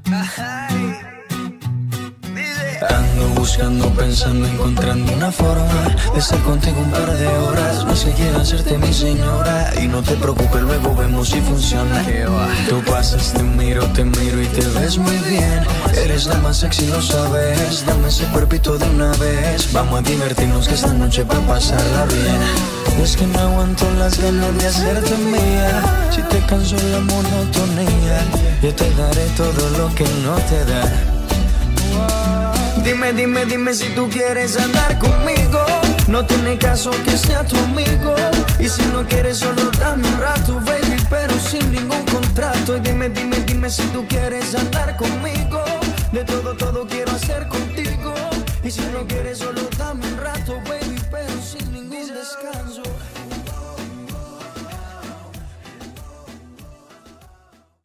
Ando buscando, pensando, encontrando una forma de estar contigo un par de horas. No sé, quiero hacerte mi señora. Y no te preocupes, luego vemos si funciona. Tú pasas, te miro y te ves muy bien. Eres la más sexy, lo sabes. Dame ese cuerpito de una vez. Vamos a divertirnos que esta noche va a pasarla bien. Es que no aguanto las ganas de hacerte mía. Si te canso la monotonía, yo te daré todo lo que no te da. Dime si tú quieres andar conmigo. No tiene caso que sea tu amigo. Y si no quieres solo dame un rato, baby, pero sin ningún contrato. Y dime si tú quieres andar conmigo. De todo quiero hacer contigo. Y si no quieres solo